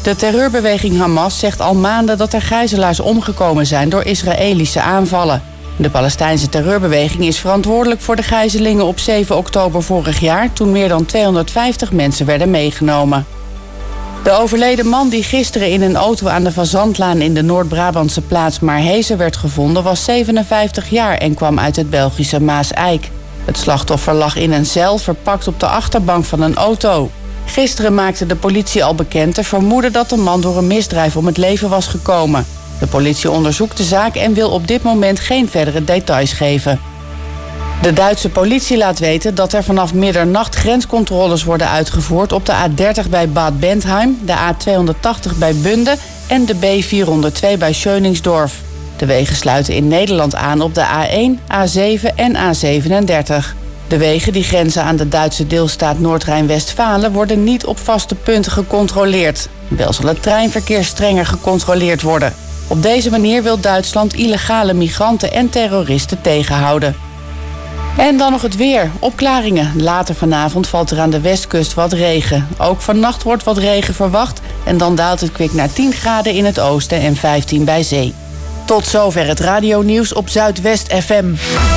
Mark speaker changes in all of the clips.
Speaker 1: De terreurbeweging Hamas zegt al maanden dat er gijzelaars omgekomen zijn door Israëlische aanvallen. De Palestijnse terreurbeweging is verantwoordelijk voor de gijzelingen op 7 oktober vorig jaar, toen meer dan 250 mensen werden meegenomen. De overleden man die gisteren in een auto aan de Fazantlaan in de Noord-Brabantse plaats Maarhezen werd gevonden, was 57 jaar en kwam uit het Belgische Maaseik. Het slachtoffer lag in een zeil verpakt op de achterbank van een auto. Gisteren maakte de politie al bekend te vermoeden dat de man door een misdrijf om het leven was gekomen. De politie onderzoekt de zaak en wil op dit moment geen verdere details geven. De Duitse politie laat weten dat er vanaf middernacht grenscontroles worden uitgevoerd op de A30 bij Bad Bentheim, de A280 bij Bunde en de B402 bij Schöningsdorf. De wegen sluiten in Nederland aan op de A1, A7 en A37. De wegen die grenzen aan de Duitse deelstaat Noord-Rijn-Westfalen worden niet op vaste punten gecontroleerd. Wel zal het treinverkeer strenger gecontroleerd worden. Op deze manier wil Duitsland illegale migranten en terroristen tegenhouden. En dan nog het weer. Opklaringen. Later vanavond valt er aan de westkust wat regen. Ook vannacht wordt wat regen verwacht en dan daalt het kwik naar 10 graden in het oosten en 15 bij zee. Tot zover het radionieuws op Zuidwest FM.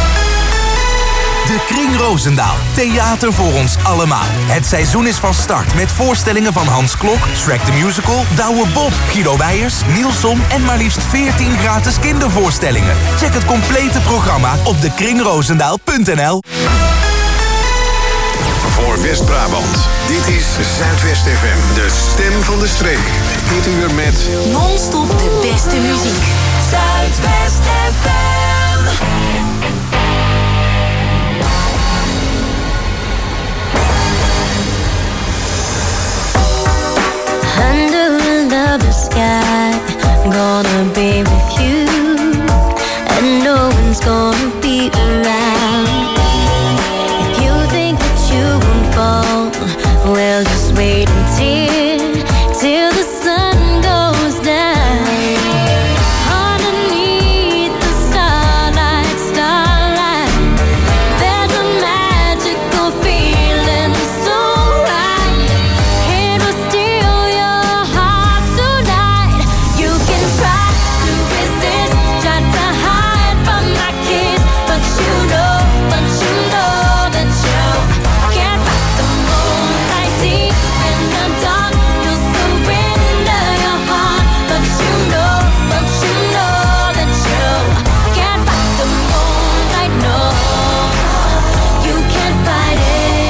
Speaker 2: De Kring Roosendaal. Theater voor ons allemaal. Het seizoen is van start met voorstellingen van Hans Klok, Shrek the Musical, Douwe Bob, Guido Weijers, Nielson en maar liefst 14 gratis kindervoorstellingen. Check het complete programma op dekringroosendaal.nl.
Speaker 3: Voor West-Brabant. Dit is Zuidwest FM, de stem van de streek. Dit uur met
Speaker 4: non-stop de beste muziek. Zuidwest FM.
Speaker 5: Under a lovely sky, I'm gonna be with you, and no one's gonna be around. If you think that you won't fall, well, just wait till the sun goes down. Underneath the starlight, there's a magical feeling so right. It will steal your heart tonight. You can try to resist, try to hide from my kiss, but you know that you can't fight the moonlight deep in the dark. You'll surrender your heart, but you know that you can't fight the moonlight. No, you can't fight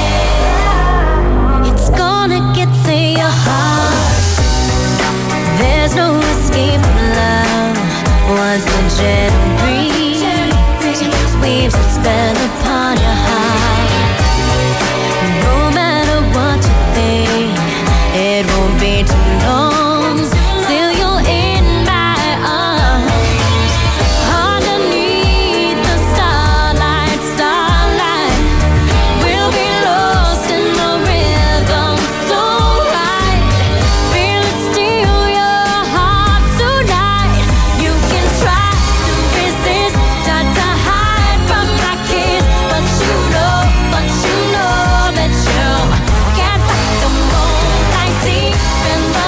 Speaker 5: it. It's gonna get to your heart. There's no escape from love. Once the gentle breeze weaves a spell upon your heart. No matter what you think, it won't be too long till you're in my arms. Underneath the starlight, we'll be lost in the rhythm so right. Feel it steal your heart tonight. You can try to resist, try to hide from my kiss, but you know that you can't fight the moonlight deep in the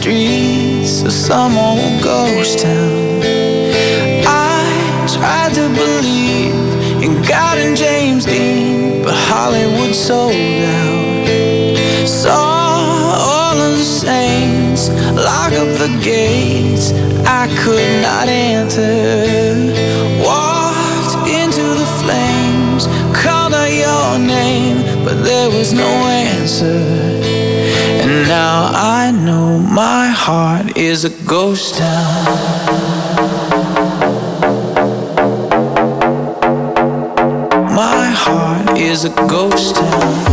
Speaker 6: streets of some old ghost town. I tried to believe in God and James Dean, but Hollywood sold out. Saw all of the saints lock up the gates I could not enter. Walked into the flames, called out your name, but there was no answer. And now I know my heart is a ghost town. My heart is a ghost town.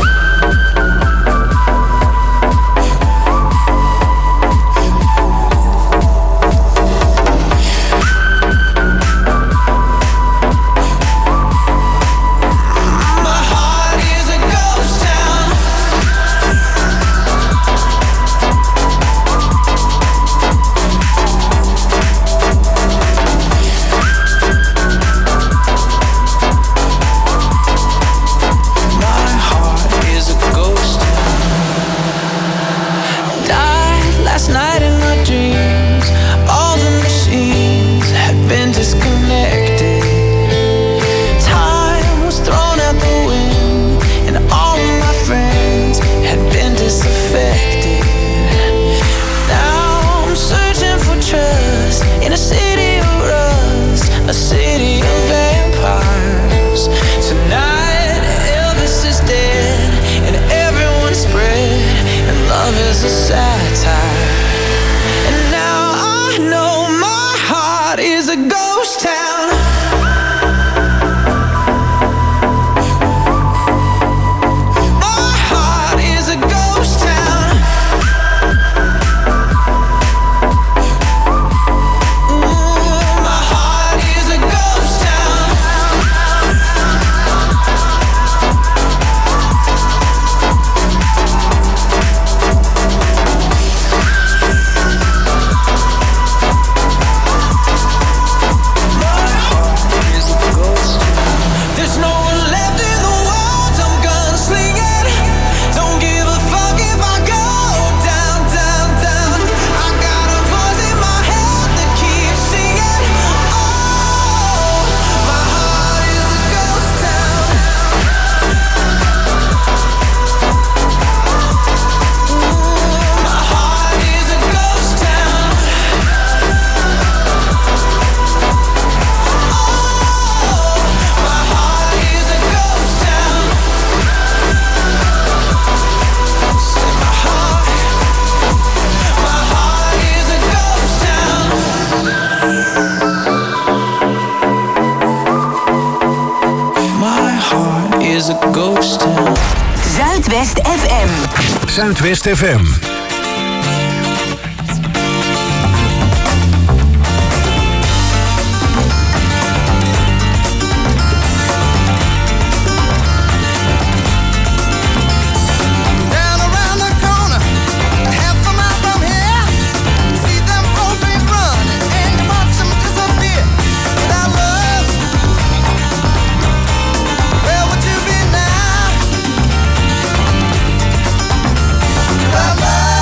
Speaker 4: Zuidwest FM.
Speaker 3: Zuidwest FM.
Speaker 6: Bye-bye.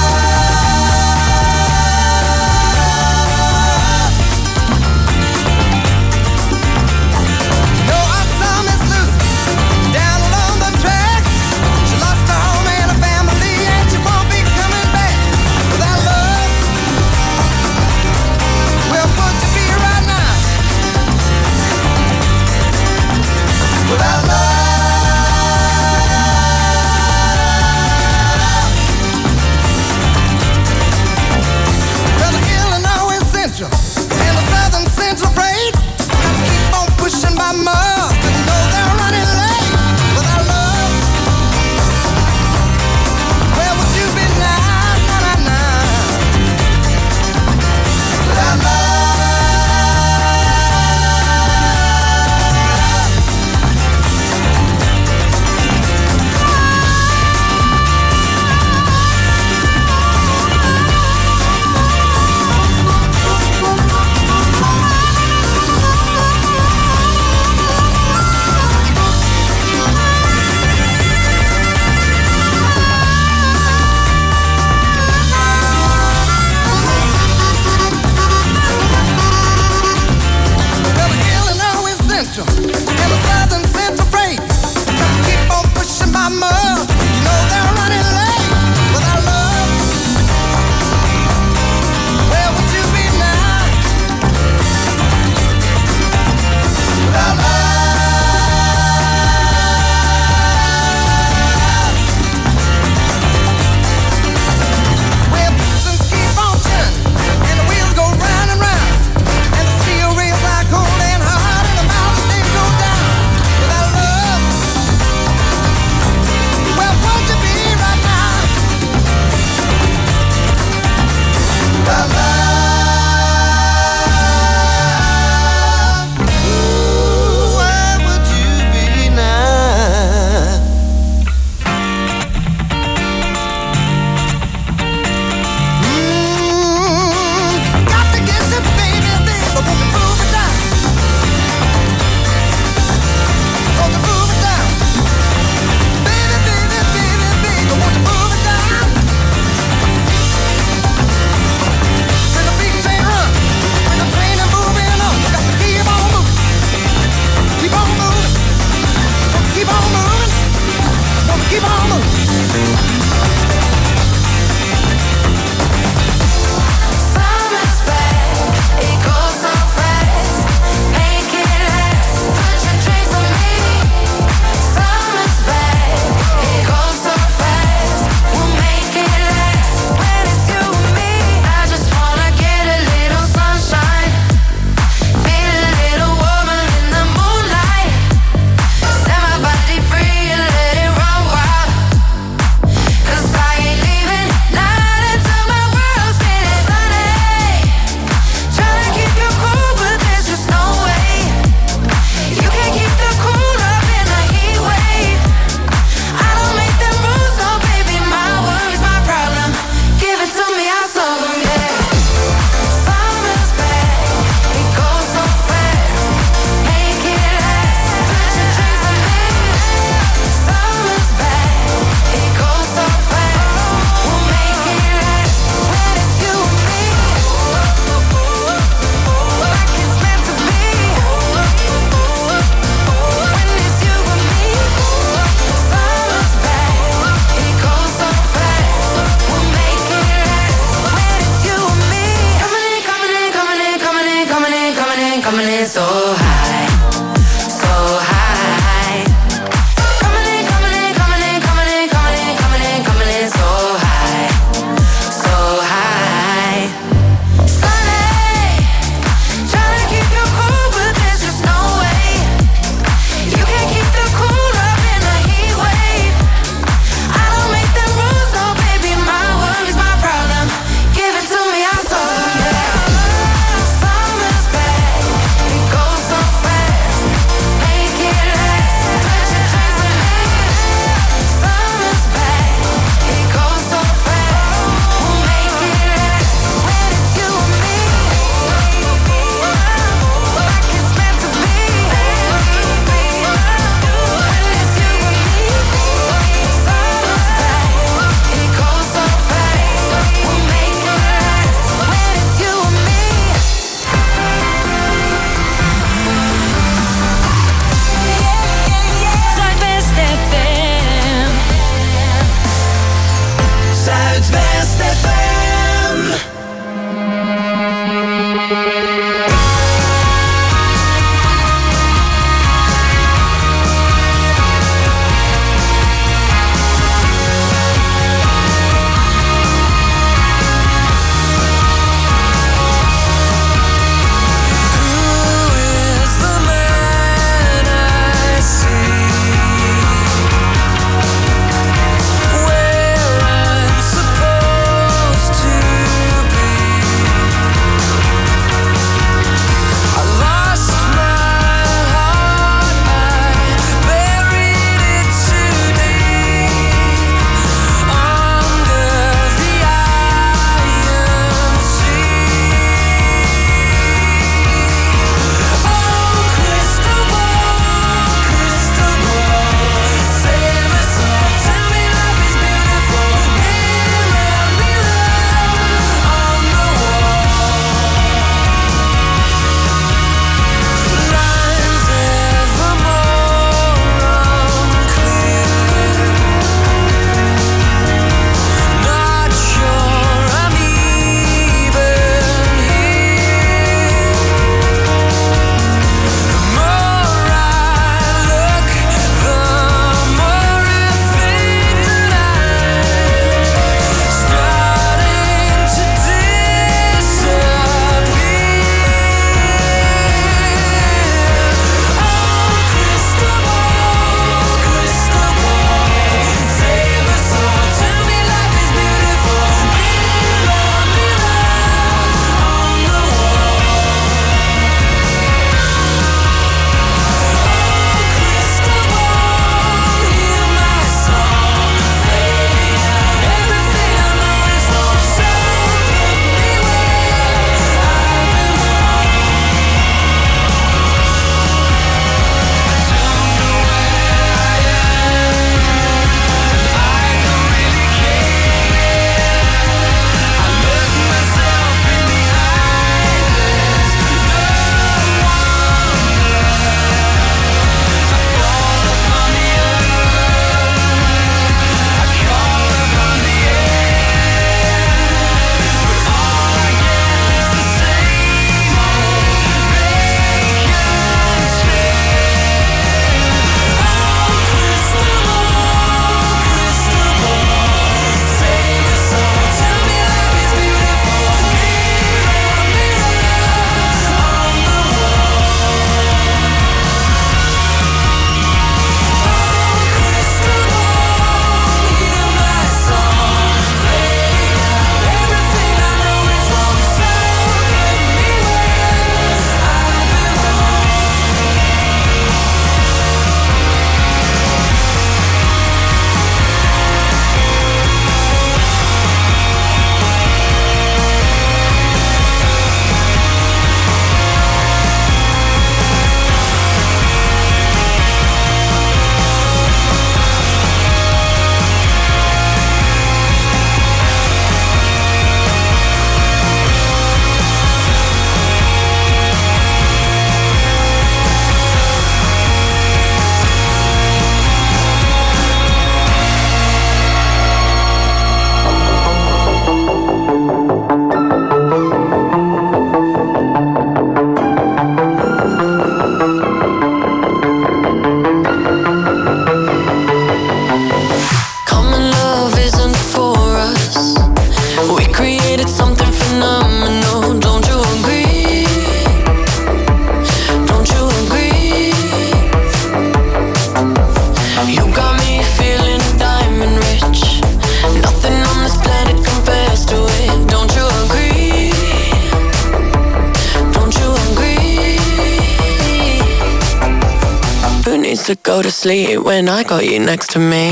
Speaker 7: go to sleep when I got you next to me.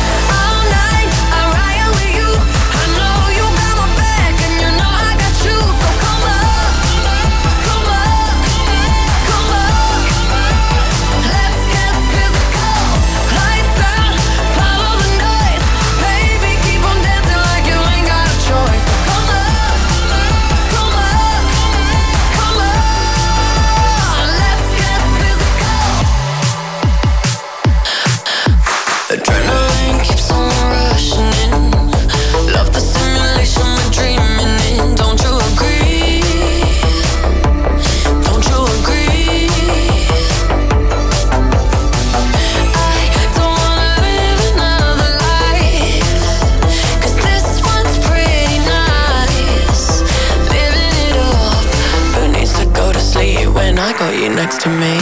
Speaker 5: Adrenaline keeps on rushing in. Love the simulation we're dreaming in. Don't you agree? Don't you agree? I don't wanna live another life, 'cause this one's pretty nice. Living it up. Who needs to go to sleep when I got you next to me?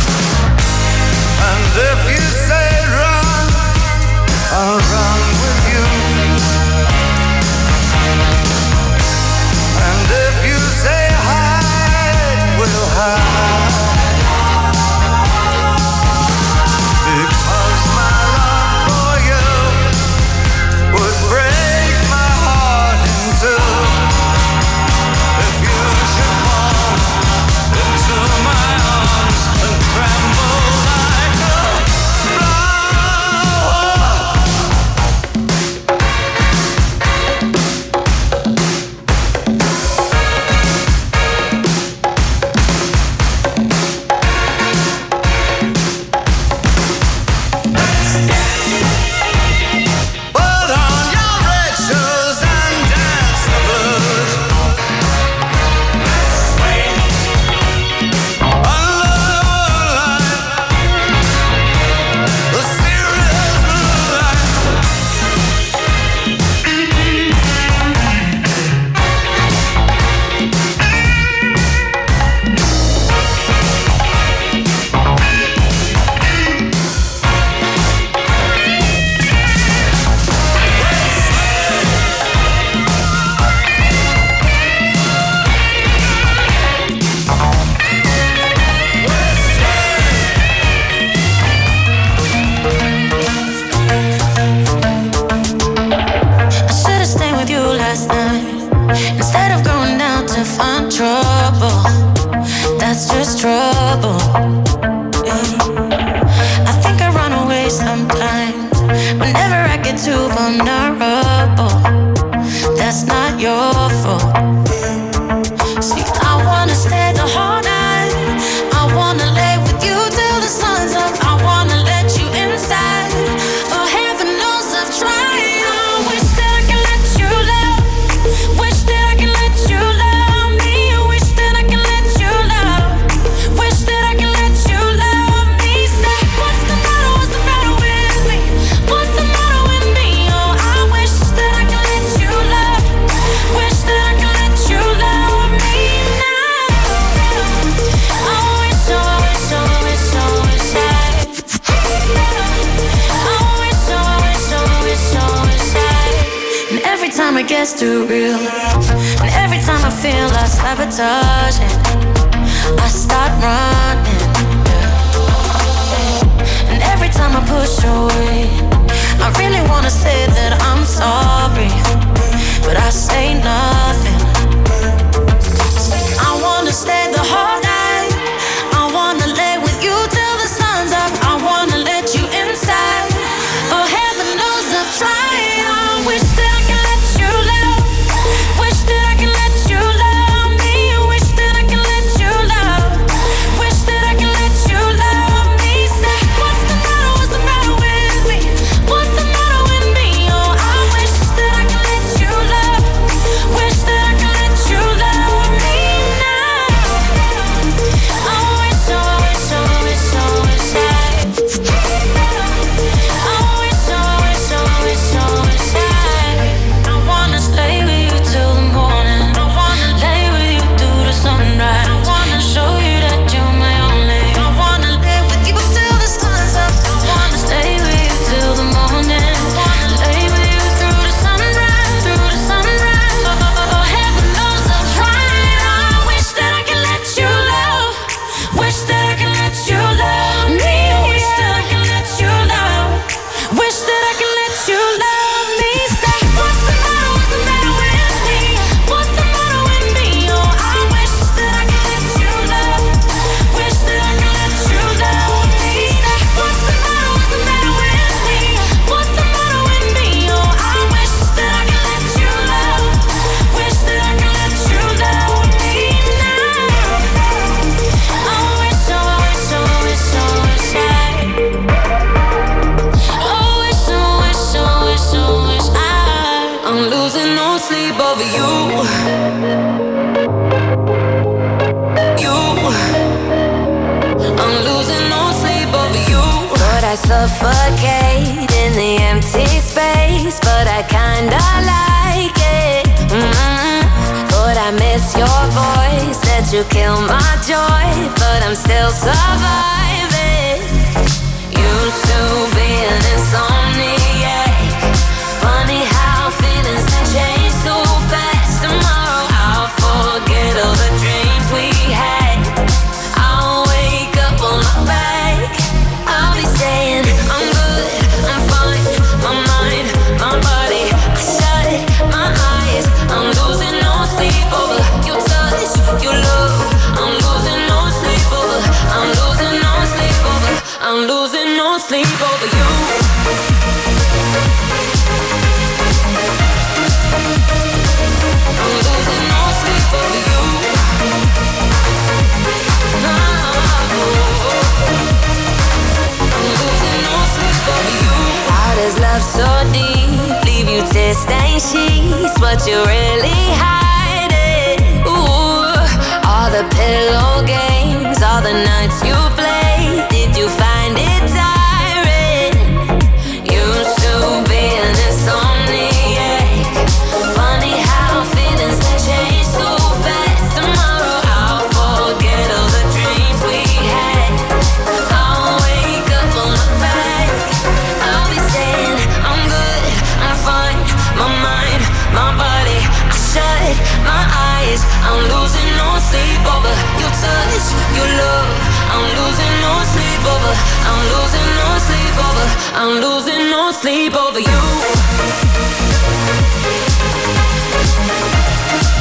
Speaker 6: I'll run with you.
Speaker 5: Instead of going down to find trouble, that's just trouble. Yeah. I think I run away sometimes whenever I get too vulnerable. That's not your fault. See, I wanna stay the whole night. I wanna lay with you till the sun's up. I wanna let you inside. Oh, heaven knows I've tried. I wish that I could let you love. Wish that I could let you love me. Wish that I could let you love. Wish that I could let you love me. Say, what's the matter? What's the matter with me? What's the matter with me? Oh, I wish that I could let you love. Wish that I could let you love me now. I wish, I wish, I wish, I wish I. I wish, I wish, I wish, I wish I. And every time it gets too real, and every time I feel I sabotage it, I start running. And every time I push away, I really wanna say that I'm sorry, but I say nothing. I wanna stay the whole night. I wanna lay with you till the sun's up. I wanna let you inside. Oh, heaven knows I've tried. I wish that I could let you love. Wish that I could let you love me. Wish that I could let you love. Wish that I could let you love me. Say, what's the matter? What's the matter with me? What's the matter with me? Oh, I wish that I could let you love. Wish that I could let you love me now. I wish, I wish, I wish, I wish I. I wish, I wish, I wish, I wish I. I wanna stay with you till the morning. I wanna lay with you through the sunrise. I wanna show you that you're my only. I wanna lay with you till the sun's up. I wanna stay with you till the morning. I wanna lay with you through the sunrise, through the sunrise. Oh, heaven knows I've tried. I wish that I could let you love. Wish that I could let you love me. Wish that I could let you love. Wish that I could let you love me. Say, what's the matter? What's the matter with me? What's the matter with me? Oh, I wish that I could let you love. Wish that I could let you love me. Say, what's the matter? What's the matter with me? What's the matter with me? Oh, I wish that I could let you love. Wish that I could let you love me now. I wish, I wish, I wish, I wish I. Oh, wish, I wish, I wish, I wish I. I'm losing no sleep over you. You. I'm losing no sleep over you. Thought I suffocate in the empty space, but I kinda like it. Thought I miss your voice, that you kill my joy, but I'm still surviving. Used to be an insomniac. Funny how feelings can change so fast. Tomorrow I'll forget all the dreams we had. I'll wake up on my back. I'll be saying I'm good, I'm fine. My mind, my body, I shut my eyes. I'm losing no sleep over your touch, your love. I'm losing no sleep over. I'm losing no sleep over. I'm losing no sleep over you. I'm losing no sleep over you. I'm losing no sleep over you. How does love so deep leave you tear stained sheets? What you really hiding? Ooh, all the pillow games, all the nights you played. Did you find it tiring? Used to be an insomniac. Funny how feelings can change so fast. Tomorrow I'll forget all the dreams we had. I'll wake up on my back. I'll be saying I'm good, I'm fine. My mind, my body, I shut my eyes. I'm losing no sleep over your touch, your love. I'm losing no sleep over. I'm losing no sleep over. I'm losing no sleep over you.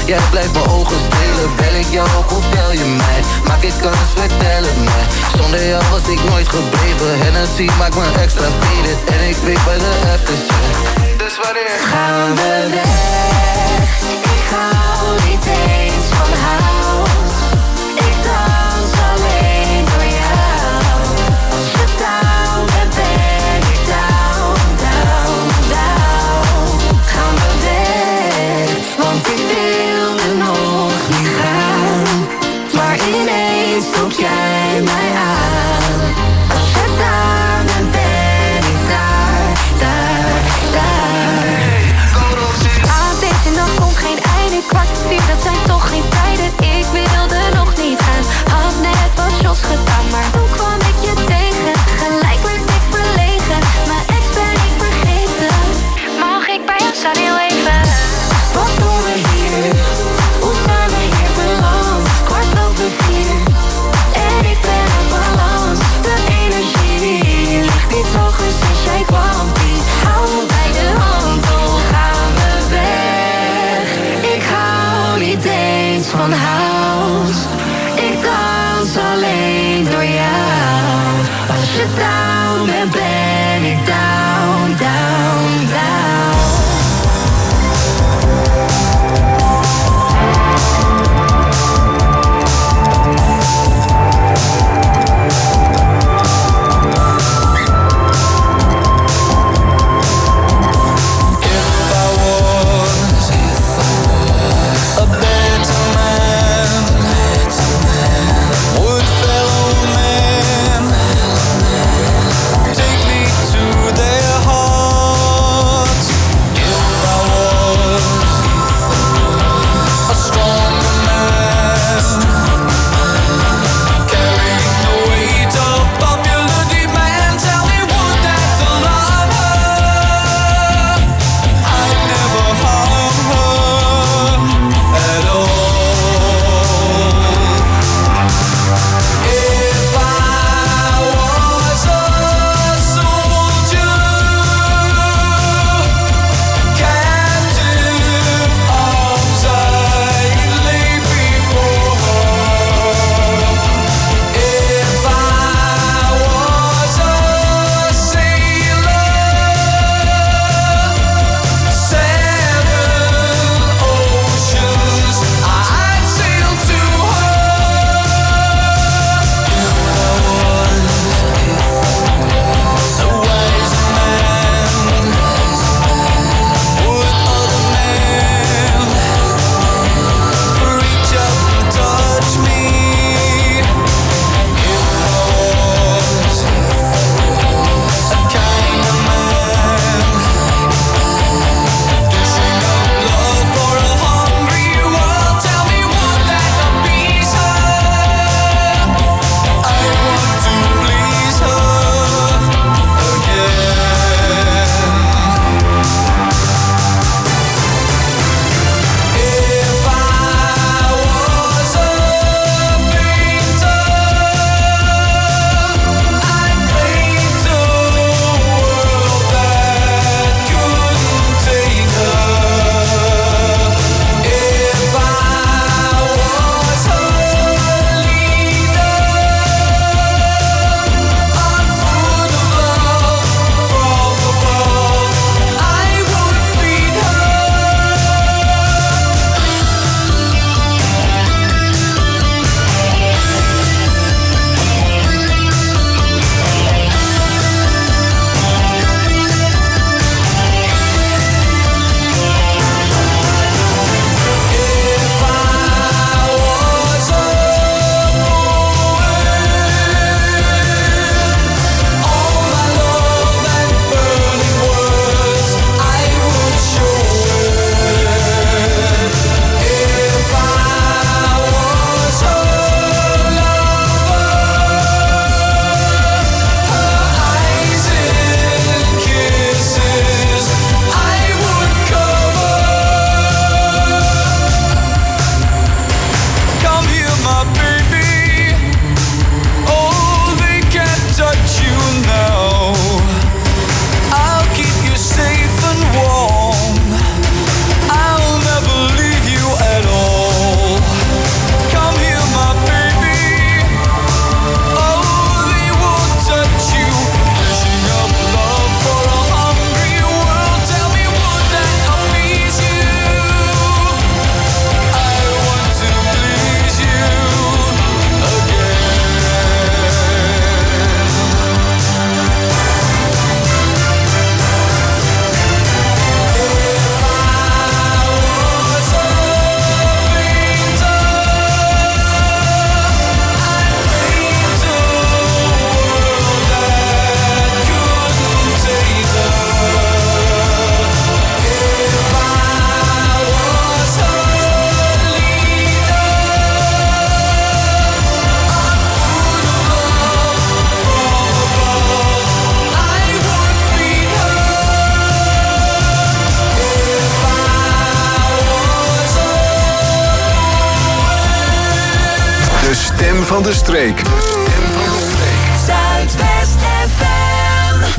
Speaker 8: Jij blijft mijn ogen stelen. Bel ik jou ook of bel je mij? Maak ik kans, vertel het mij. Zonder jou was ik nooit gebleven. Hennessy maakt me extra faded. En ik weet bij de FTC. Dus wanneer gaan we weg? Ik hou niet eens van house. Ik dans alleen door jou. Als je down bent, ben ik down, down, down. Gaan we weg, want ik wilde nog niet gaan. Maar ineens trok jij mij aan. Als je daar bent, ben ik daar, daar, daar. Aan deze nacht komt geen einde, 3:15, dat zijn toch geen tijden. Ik wilde nog niet gaan, had net wat shots gedaan. Maar toen kwam ik je tegen, gelijk werd ik verlegen. Mijn ex ben ik vergeten, mag ik bij jou staan heel even? Wat doen we hier? Hoe zijn we hier beland? 3:15 en ik ben op balans. De energie ligt niet hoger sinds jij kwam. Die hou me bij de hand, hoe gaan we weg? Ik hou niet eens van house. Ik dans alleen door jou. Als je down bent, ben ik down, down, down.
Speaker 3: van de streek. De stem van de streek.
Speaker 4: Zuidwest FM.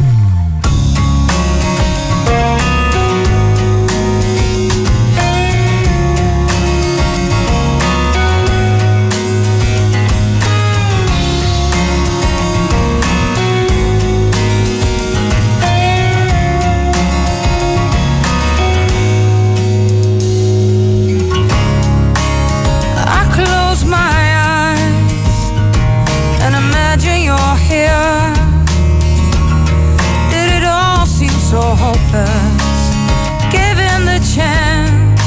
Speaker 6: So hopeless, given the chance,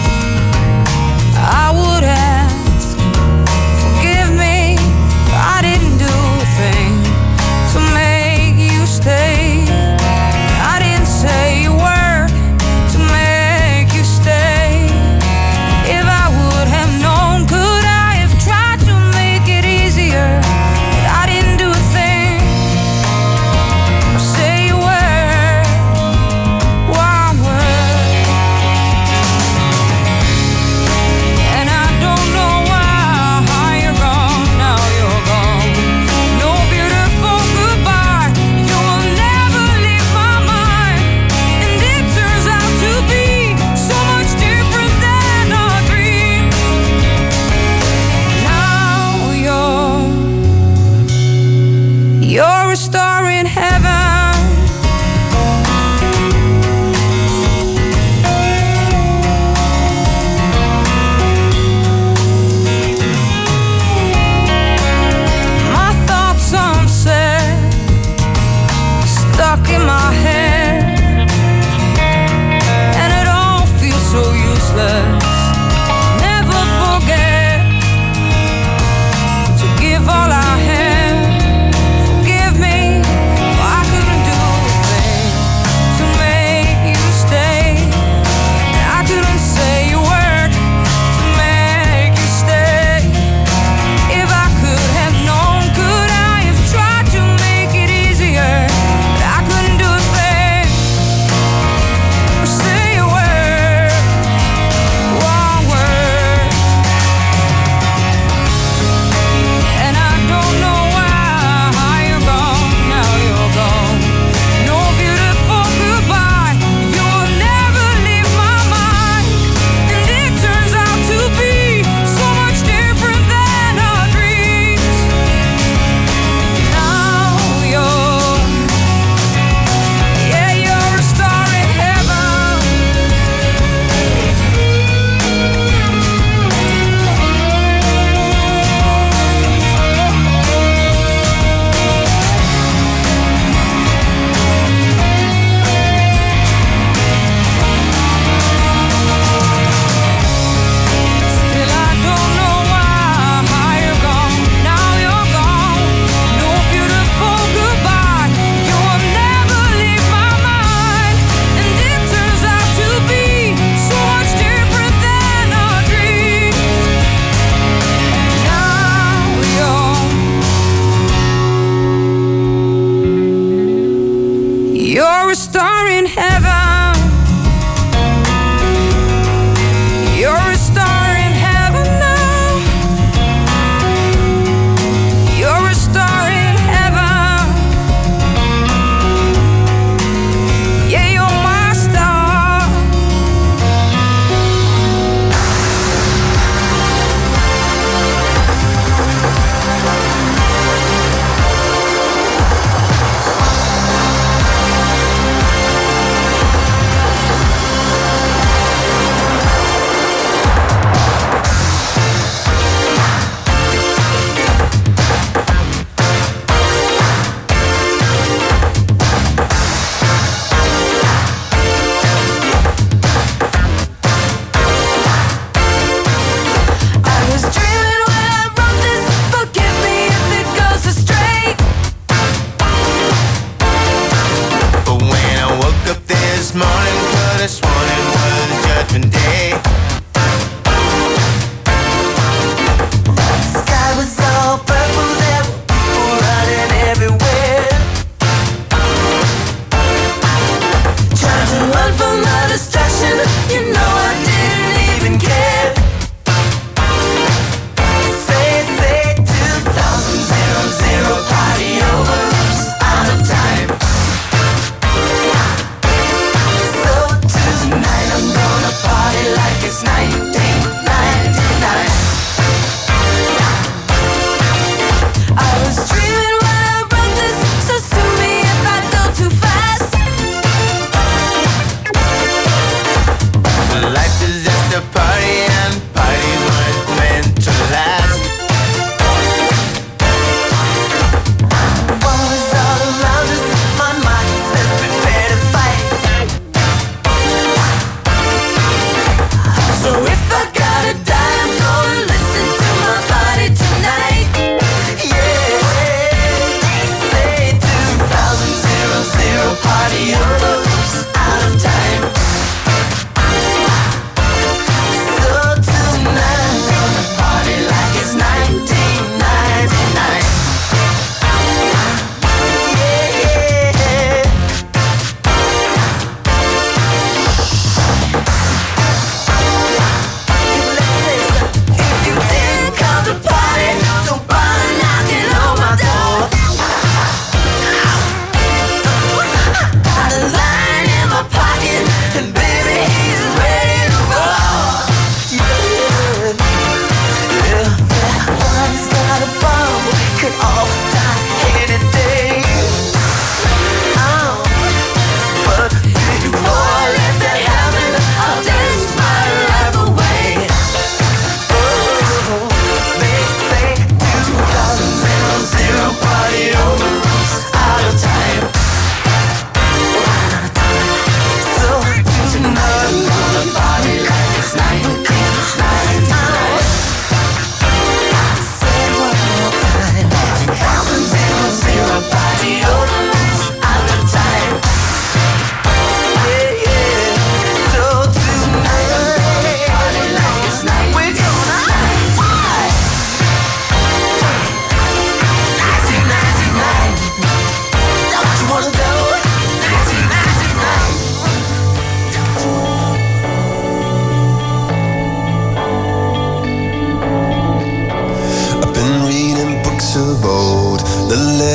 Speaker 6: I would ask, forgive me, I didn't do a thing to make you stay. I didn't say a word to make you stay. If I would have known, could I have tried to make it easier? But I didn't do a thing or say a word. You're a star in heaven. My thoughts unsaid, stuck in my head, and it all feels so useless. Never forget to give all I have. You're a star in heaven. You're a star in heaven now. You're a star in heaven. Yeah, you're my star.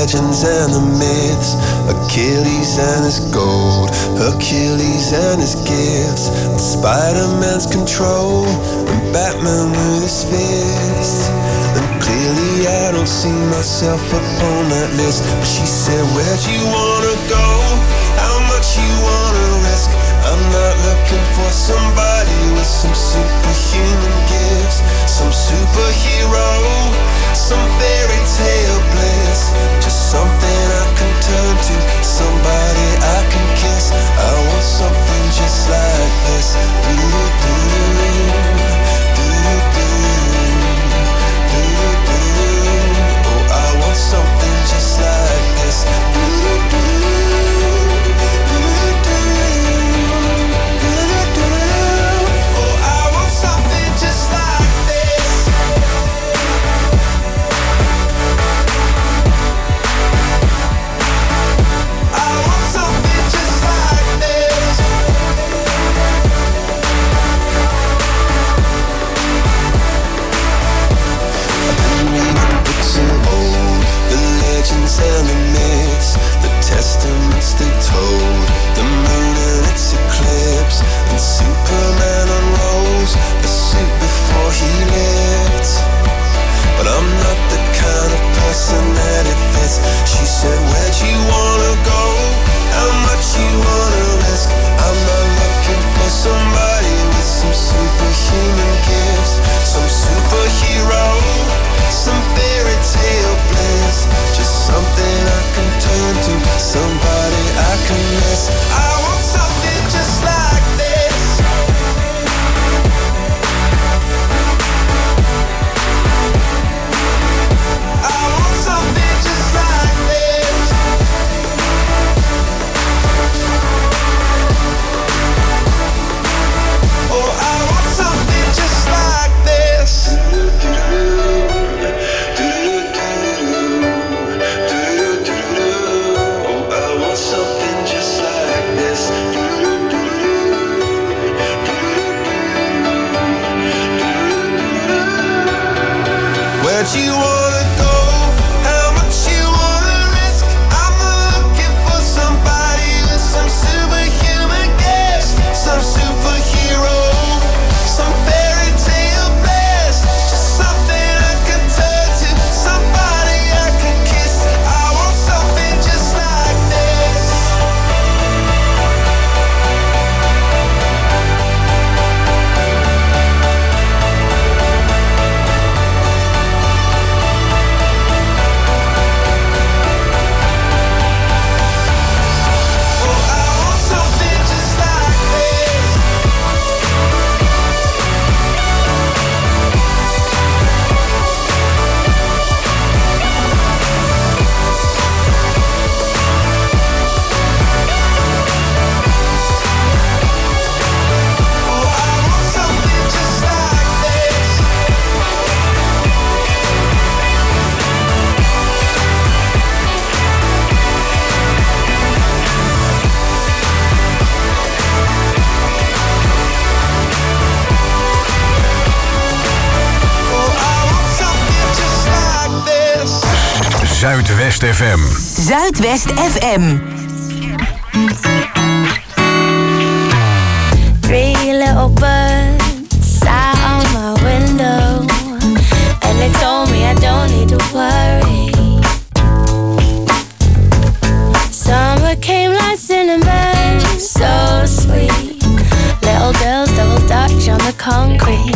Speaker 9: legends and the myths, Achilles and his gold, Hercules and his gifts, and Spider-Man's control, and Batman with his fists. And clearly I don't see myself upon that list. But she said, where'd you wanna go? How much you wanna risk? I'm not looking for somebody with some superhuman gifts, some superhero, some fairy tale bliss. Just something I can turn to, somebody I can kiss. I want something just like this. Oh, I want something just like this. And the myths, the testaments they told, the moon and its eclipse, and Superman unrolls a suit before he lived. But I'm not the kind of person that it fits. She said, where'd you wanna go? How much you wanna risk? I'm not looking for somebody with some superhuman gifts, some superhero, some fairy tale bliss. Just something I can turn to, somebody I can miss. I want something just like this. I want something just like this. Oh, I want something just like this. Something just like this. Where'd you wanna go? How much you wanna risk? I'm looking for somebody with some superhuman gifts, some superhero, some fairy tale bliss. Just something I can turn to, somebody I can kiss. I want something just like this.
Speaker 3: Zuidwest FM.
Speaker 4: Zuidwest FM.
Speaker 5: 3 little birds sat on my window, and they told me I don't need to worry. Summer came like cinnamon, so sweet. Little girls double dutch on the concrete.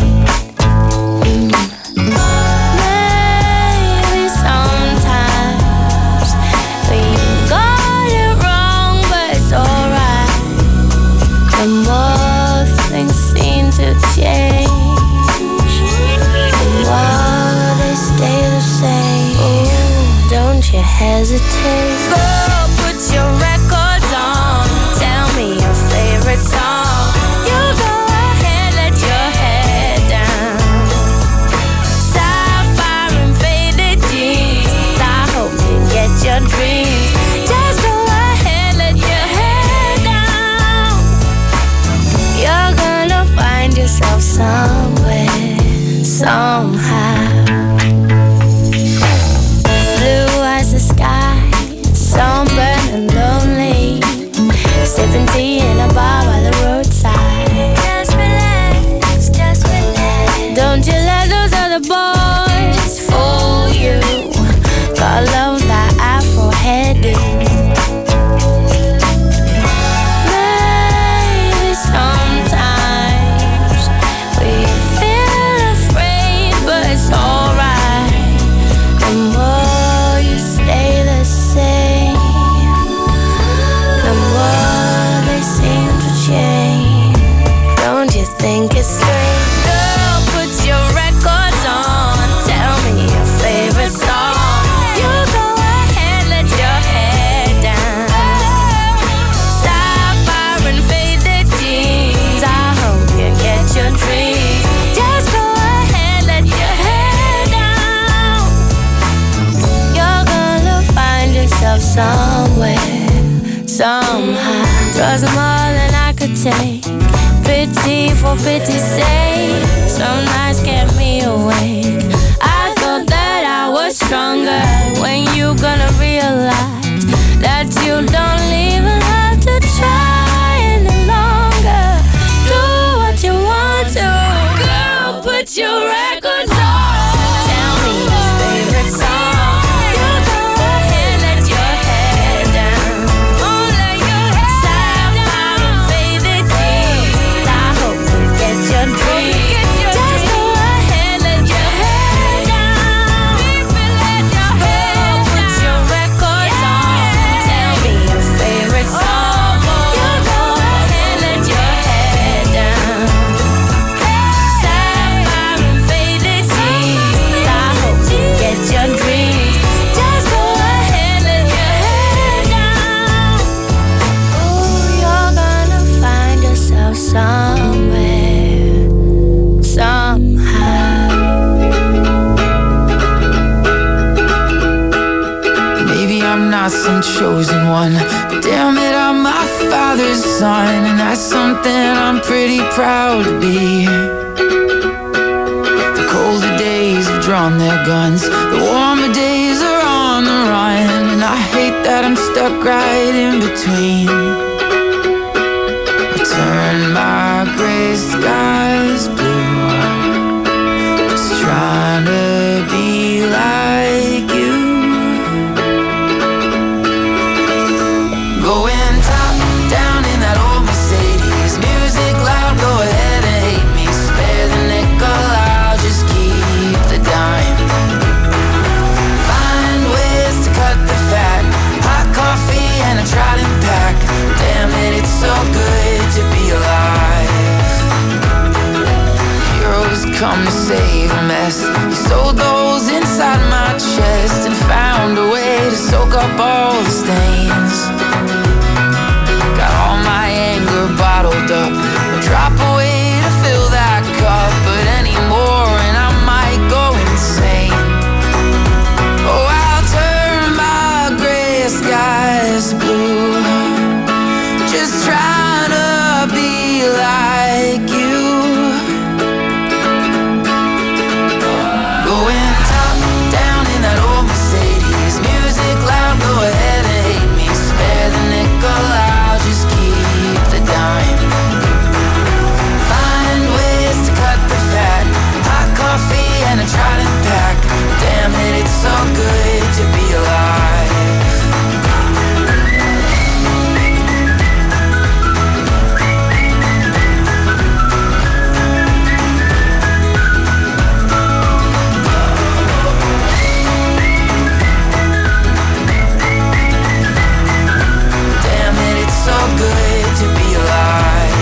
Speaker 5: Hesitate. Go put your records on. Tell me your favorite song. You go ahead, let your head down. Sapphire and faded jeans. I hope you get your dreams. Just go ahead, let your head down. You're gonna find yourself somewhere, somehow. Blue as the sky, sipping tea in a bar by the roadside. Just relax, just relax. Don't you let those other boys fool you. God love that Afro heading. Maybe sometimes we feel afraid, but it's alright. The more you stay the same, the more they seem to change. Don't you think it's strange? Girl, put your records on. Tell me your favorite song. You go ahead, let your hair down. Sapphire and faded jeans. I hope you get your dreams. Just go ahead, let your hair down. You're gonna find yourself somewhere, somehow. Trust more than I could take. Pity for pity's sake. Some nights kept me awake. I thought that I was stronger. When you gonna realize that you don't even have to try any longer? Do what you want to. Girl, put your records on. Tell me your favorite song. You go ahead, let your hair down. Oh, let your hair Sapphire and faded jeans. I hope you get your dreams. Just go ahead, let your hair down. Girl, put your records on. Tell me your favorite song. You go ahead, let your hair down. Sapphire and faded jeans. I hope you get your dreams. Just go ahead, let your hair down. Ooh, you're gonna find yourself somewhere, somehow.
Speaker 6: Maybe I'm not some chosen one, but damn it, I'm my father's son, and that's something I'm pretty proud to be. The colder days have drawn their guns, the warmer days are on the run, and I hate that I'm stuck right in between. I turn my gray skies blue, just trying to be like you. Going top down in that old Mercedes, music loud, go ahead and hate me. Spare the nickel, I'll just keep the dime. Find ways to cut the fat, hot coffee and a trident pack. Damn it, it's so good to be alive. Heroes come to save a mess. You sold those inside my chest and found a way to soak up all the stains. Got all my anger bottled up, a drop away to fill that cup, but anymore and I might go insane. Oh, I'll turn my gray skies blue, just trying to be like you. Going top down in that old Mercedes, music loud, go ahead and hate me. Spare the nickel, I'll just keep the dime. Find ways to cut the fat, hot coffee and a trident pack. Damn it, it's so good to be alive. Damn it, it's so good to be alive.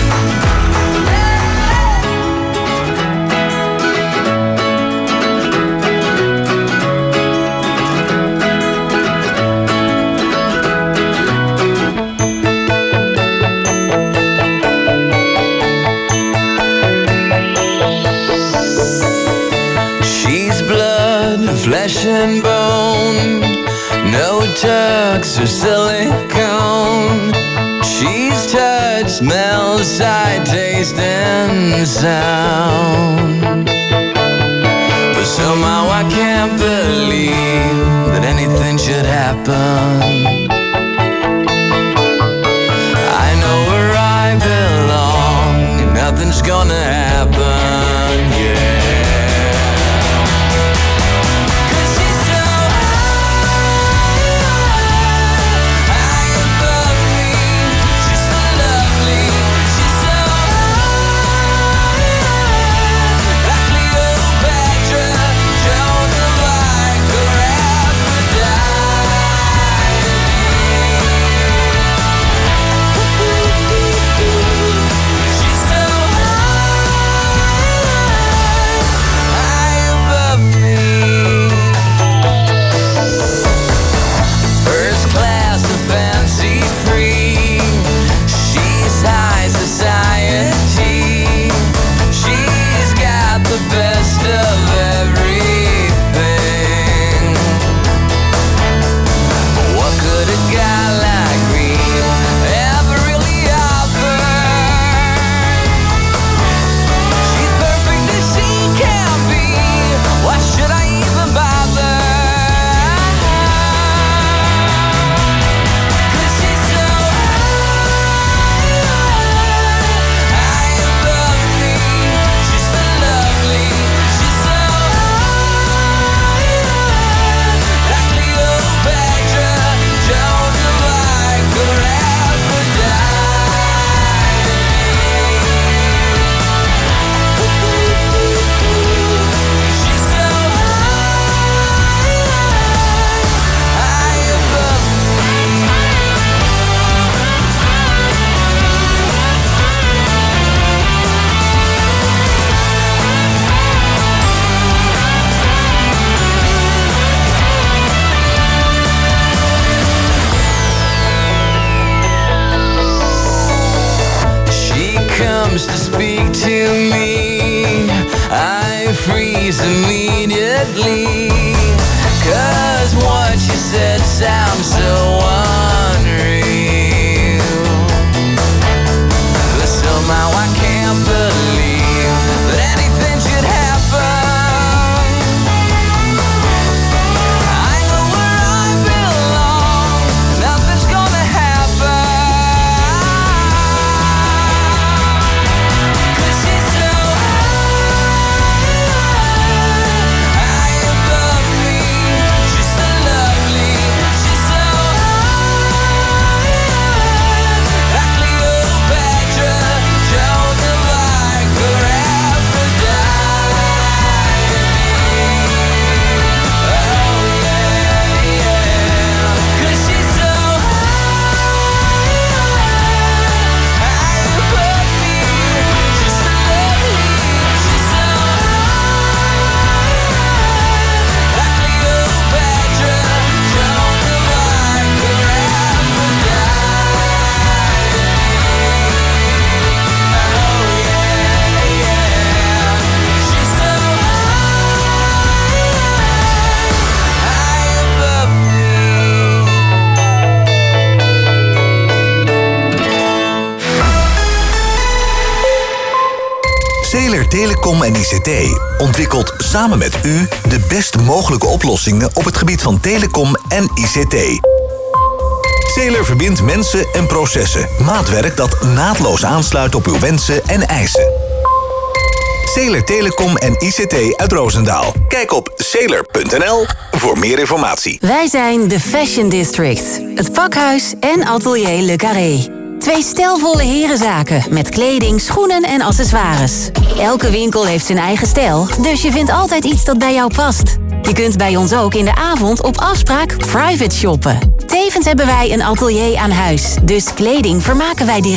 Speaker 6: She's blood, flesh and bone, no tucks or silicone. She's touch, smell, sight, taste, and sound. But somehow I can't believe that anything should happen. I gonna happen, yeah. To speak to me, I freeze immediately, 'cause what you said sounds so unreal, but somehow I can't believe that anything should happen. I know where I belong, nothing's gonna happen.
Speaker 2: Sailor Telecom en ICT ontwikkelt samen met u de best mogelijke oplossingen op het gebied van telecom en ICT. Sailor verbindt mensen en processen. Maatwerk dat naadloos aansluit op uw wensen en eisen. Sailor Telecom en ICT uit Roosendaal. Kijk op sailor.nl voor meer informatie.
Speaker 4: Wij zijn de Fashion District. Het pakhuis en atelier Le Carré. 2 stijlvolle herenzaken met kleding, schoenen en accessoires. Elke winkel heeft zijn eigen stijl, dus je vindt altijd iets dat bij jou past. Je kunt bij ons ook in de avond op afspraak private shoppen. Tevens hebben wij een atelier aan huis, dus kleding vermaken wij direct.